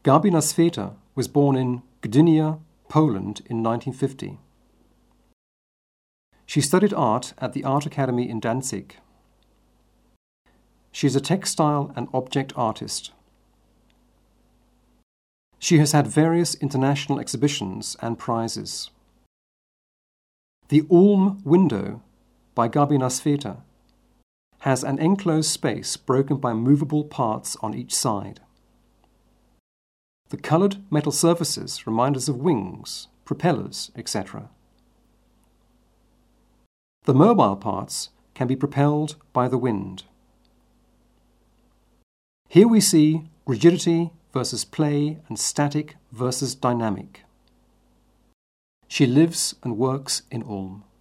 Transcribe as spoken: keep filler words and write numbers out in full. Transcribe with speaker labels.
Speaker 1: Gabi Nasveta was born in Gdynia, Poland in nineteen fifty. She studied art at the Art Academy in Danzig. She is a textile and object artist. She has had various international exhibitions and prizes. The Ulm window by Gabi Nasveta has an enclosed space broken by movable parts on each side. The coloured metal surfaces remind us of wings, propellers, et cetera. The mobile parts can be propelled by the wind. Here we see rigidity versus play and static versus dynamic. She lives and works in Ulm.